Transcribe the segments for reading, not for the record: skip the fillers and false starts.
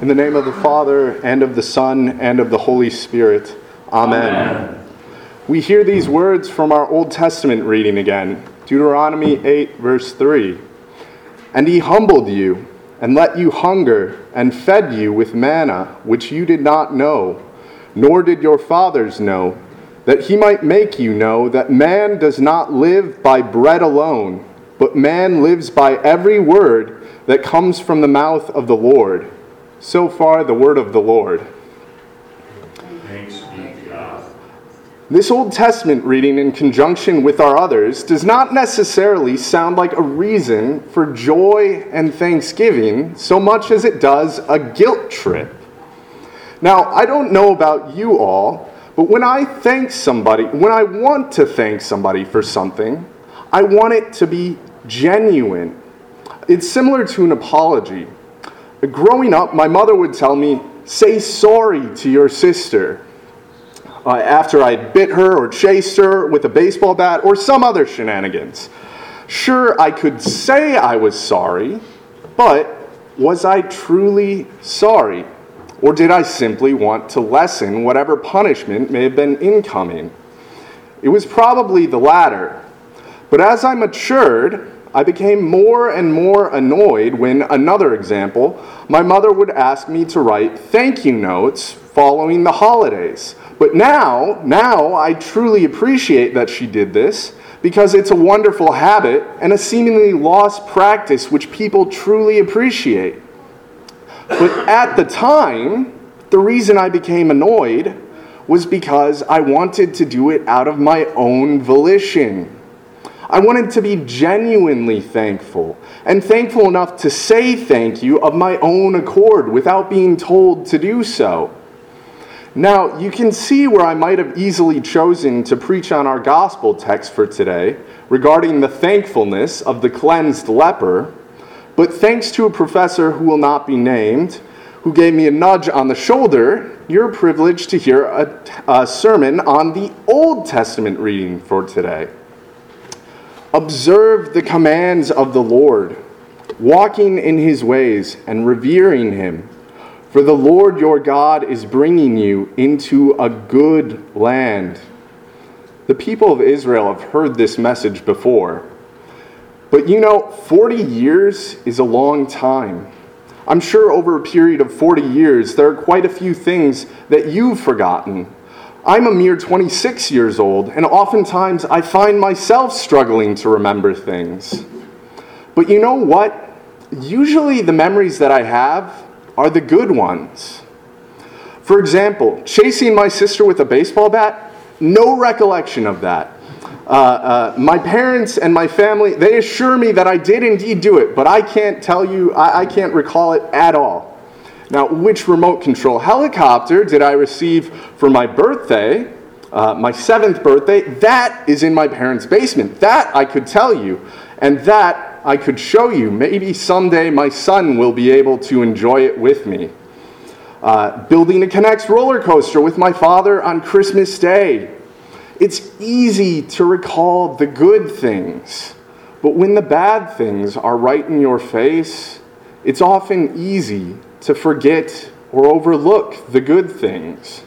In the name of the Father, and of the Son, and of the Holy Spirit. Amen. We hear these words from our Old Testament reading again. Deuteronomy 8, verse 3. And he humbled you, and let you hunger, and fed you with manna, which you did not know, nor did your fathers know, that he might make you know that man does not live by bread alone, but man lives by every word that comes from the mouth of the Lord. So far, the word of the Lord. Thanks be to God. This Old Testament reading in conjunction with our others does not necessarily sound like a reason for joy and thanksgiving so much as it does a guilt trip. Now, I don't know about you all, but when I want to thank somebody for something, I want it to be genuine. It's similar to an apology. Growing up, my mother would tell me, say sorry to your sister. After I bit her or chased her with a baseball bat or some other shenanigans. Sure, I could say I was sorry, but was I truly sorry? Or did I simply want to lessen whatever punishment may have been incoming? It was probably the latter. But as I matured, I became more and more annoyed when, another example, my mother would ask me to write thank you notes following the holidays. But now I truly appreciate that she did this because it's a wonderful habit and a seemingly lost practice which people truly appreciate. But at the time, the reason I became annoyed was because I wanted to do it out of my own volition. I wanted to be genuinely thankful, and thankful enough to say thank you of my own accord without being told to do so. Now, you can see where I might have easily chosen to preach on our gospel text for today regarding the thankfulness of the cleansed leper, but thanks to a professor who will not be named, who gave me a nudge on the shoulder, you're privileged to hear a sermon on the Old Testament reading for today. Observe the commands of the Lord, walking in his ways and revering him. For the Lord your God is bringing you into a good land. The people of Israel have heard this message before. But 40 years is a long time. I'm sure over a period of 40 years, there are quite a few things that you've forgotten. I'm a mere 26 years old, and oftentimes I find myself struggling to remember things. But you know what? Usually the memories that I have are the good ones. For example, chasing my sister with a baseball bat, no recollection of that. My parents and my family, they assure me that I did indeed do it, but I can't tell you, I can't recall it at all. Now, which remote control helicopter did I receive for my birthday, my 7th birthday? That is in my parents' basement. That I could tell you, and that I could show you. Maybe someday my son will be able to enjoy it with me. Building a K'NEX roller coaster with my father on Christmas Day. It's easy to recall the good things, but when the bad things are right in your face, it's often easy to forget or overlook the good things.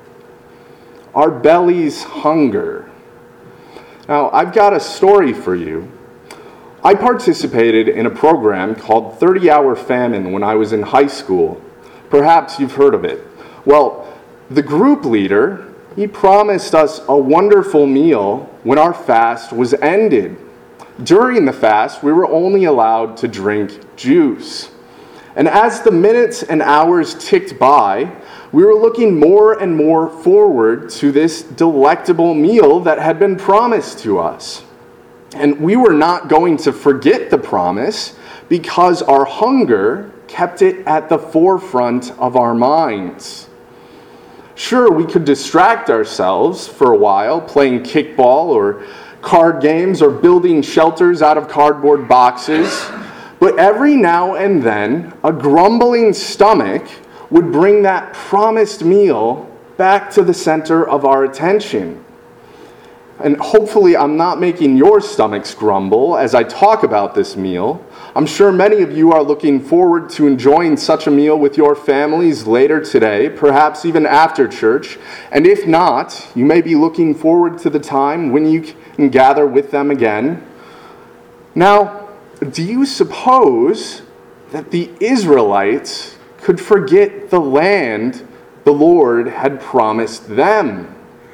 Our bellies hunger. Now, I've got a story for you. I participated in a program called 30-Hour Famine when I was in high school. Perhaps you've heard of it. Well, the group leader, he promised us a wonderful meal when our fast was ended. During the fast, we were only allowed to drink juice. And as the minutes and hours ticked by, we were looking more and more forward to this delectable meal that had been promised to us. And we were not going to forget the promise because our hunger kept it at the forefront of our minds. Sure, we could distract ourselves for a while, playing kickball or card games or building shelters out of cardboard boxes. But every now and then, a grumbling stomach would bring that promised meal back to the center of our attention. And hopefully I'm not making your stomachs grumble as I talk about this meal. I'm sure many of you are looking forward to enjoying such a meal with your families later today, perhaps even after church. And if not, you may be looking forward to the time when you can gather with them again. Now, do you suppose that the Israelites could forget the land the Lord had promised them?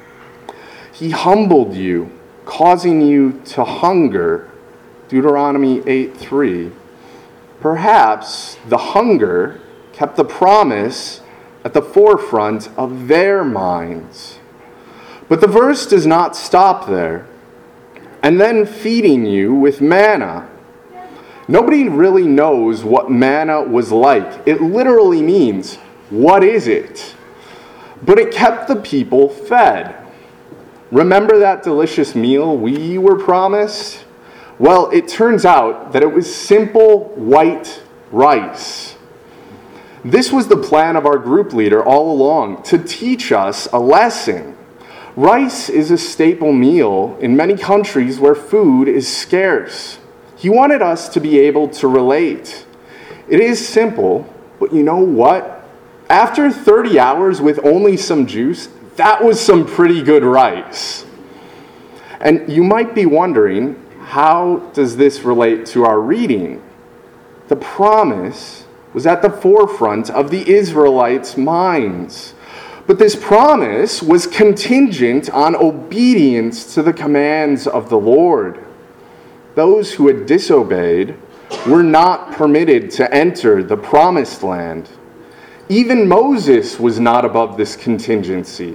He humbled you, causing you to hunger, Deuteronomy 8:3. Perhaps the hunger kept the promise at the forefront of their minds. But the verse does not stop there. And then feeding you with manna. Nobody really knows what manna was like. It literally means, what is it? But it kept the people fed. Remember that delicious meal we were promised? Well, it turns out that it was simple white rice. This was the plan of our group leader all along, to teach us a lesson. Rice is a staple meal in many countries where food is scarce. He wanted us to be able to relate. It is simple, but you know what? After 30 hours with only some juice, that was some pretty good rice. And you might be wondering, how does this relate to our reading? The promise was at the forefront of the Israelites' minds. But this promise was contingent on obedience to the commands of the Lord. Those who had disobeyed were not permitted to enter the promised land. Even Moses was not above this contingency.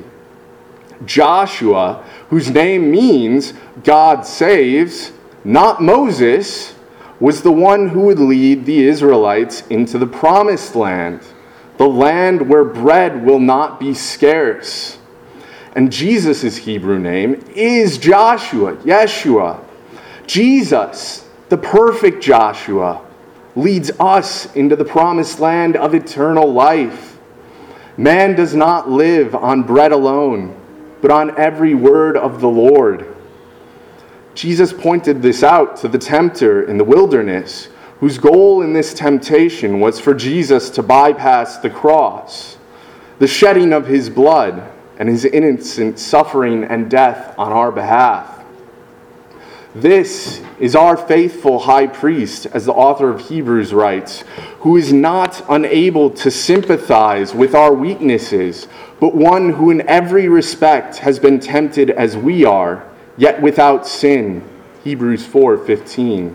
Joshua, whose name means God saves, not Moses, was the one who would lead the Israelites into the promised land, the land where bread will not be scarce. And Jesus' Hebrew name is Joshua, Yeshua. Jesus, the perfect Joshua, leads us into the promised land of eternal life. Man does not live on bread alone, but on every word of the Lord. Jesus pointed this out to the tempter in the wilderness, whose goal in this temptation was for Jesus to bypass the cross, the shedding of his blood, and his innocent suffering and death on our behalf. This is our faithful high priest, as the author of Hebrews writes, who is not unable to sympathize with our weaknesses, but one who in every respect has been tempted as we are, yet without sin. Hebrews 4:15.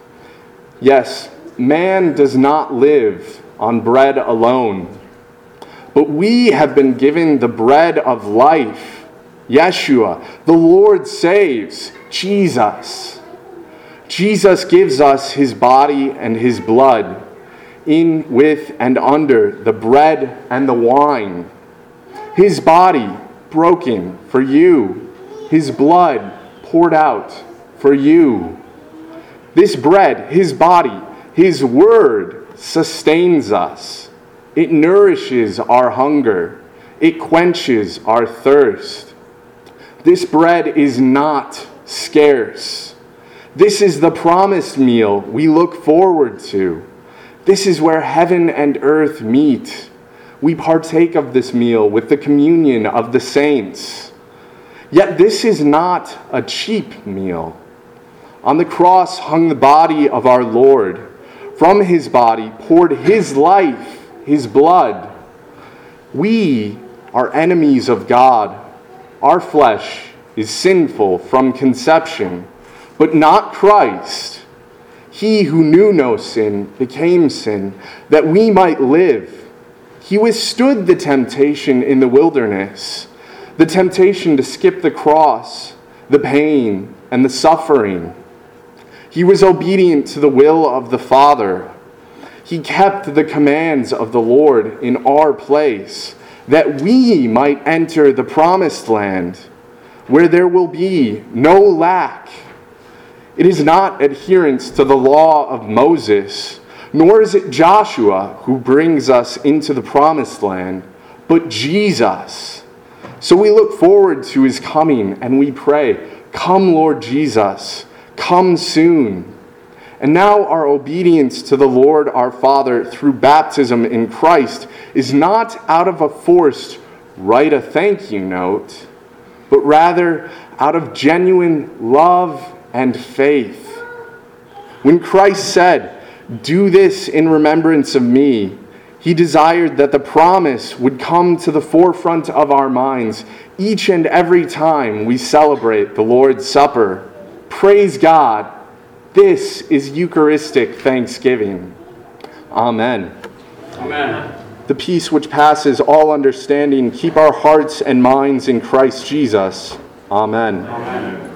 Yes, man does not live on bread alone, but we have been given the bread of life, Yeshua. The Lord saves, Jesus. Jesus gives us his body and his blood, in, with, and under the bread and the wine. His body broken for you, his blood poured out for you. This bread, his body, his word sustains us. It nourishes our hunger. It quenches our thirst. This bread is not scarce. This is the promised meal we look forward to. This is where heaven and earth meet. We partake of this meal with the communion of the saints. Yet this is not a cheap meal. On the cross hung the body of our Lord. From his body poured his life, his blood. We are enemies of God. Our flesh is sinful from conception, but not Christ. He who knew no sin became sin, that we might live. He withstood the temptation in the wilderness, the temptation to skip the cross, the pain, and the suffering. He was obedient to the will of the Father. He kept the commands of the Lord in our place, that we might enter the promised land, where there will be no lack. It is not adherence to the law of Moses, nor is it Joshua who brings us into the promised land, but Jesus. So we look forward to his coming and we pray, "Come, Lord Jesus, come soon." And now our obedience to the Lord our Father through baptism in Christ is not out of a forced write a thank you note, but rather out of genuine love and faith. When Christ said, "Do this in remembrance of me," he desired that the promise would come to the forefront of our minds each and every time we celebrate the Lord's Supper. Praise God. This is Eucharistic thanksgiving. Amen. Amen. The peace which passes all understanding, keep our hearts and minds in Christ Jesus. Amen. Amen.